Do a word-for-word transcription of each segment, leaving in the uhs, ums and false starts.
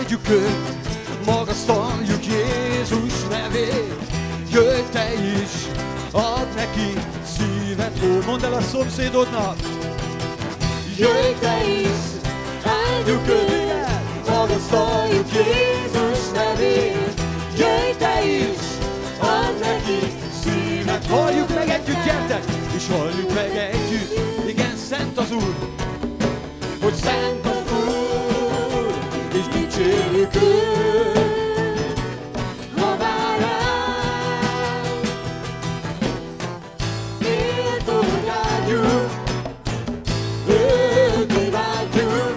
áldjuk őt, magasztaljuk Jézus nevét. Jöjj te is, add neki szíved. Mondd el a szomszédodnak. Jöjj te is, áldjuk őt, magasztaljuk Jézus nevét. Jöjj te is, add neki szíved. Halljuk meg együtt, gyertek, és halljuk meg együtt. Igen, szent az Úr, hogy szent az Úr, és dicsérjük őt, ha vár ránk. Méltót áldjuk, őt imádjuk,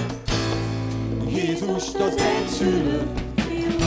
Jézust az egyszülött fiút.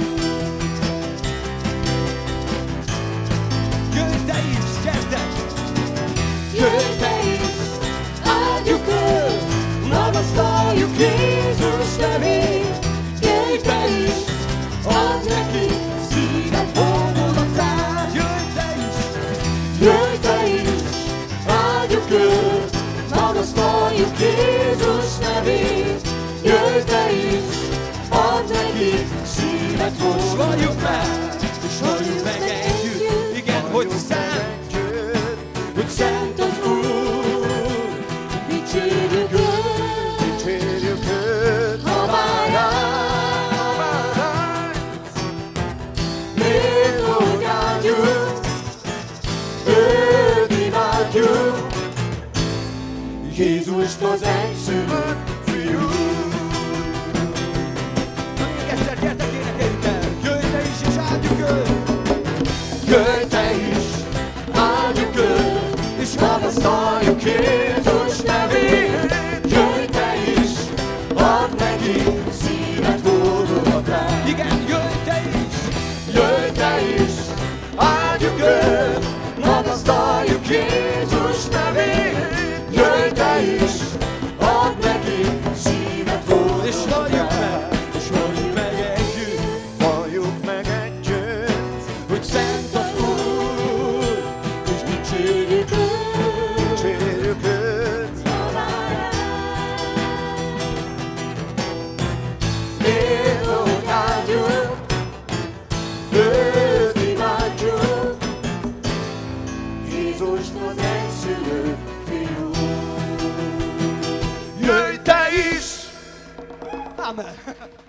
Jöjj te is, gyertek! Jöjj te is, áldjuk őt, magasztaljuk Jézus nevét. Jöjj te is, add neki szíved hódolatát. Jöjj te is, jöjj te is, áldjuk őt, magasztaljuk Jézus nevét. Jöjj te is, add neki szíved hódolatát. Meg, és halljuk meg együtt, igen, hogy szent, hogy szent az Úr, dicsérjük őt, dicsérjük őt, ha vár ránk. Méltót áldjuk, őt imádjuk, Jézust az egyszülött fiút. Még egyszer, gyertek, énekeljük el! Jöjj te is, és áldjuk őt! Jöjj te is, áldjuk őt, és magasztaljuk Jézus nevét. Jöjj te is, add neki szíved hódolatát. Igen, jöjj te is, jöjj te is, áldjuk őt, magasztaljuk Jézus nevét. Jöjj te is, add neki szíved hódolatát. És halljuk meg, és halljuk meg együtt, halljuk meg együtt, hogy szent az Úr, és dicsérjük őt, dicsérjük őt, ha vár ránk. Méltót áldjuk, őt imádjuk, Jézust az egyszülött fiút. Jöjj te is! Amen!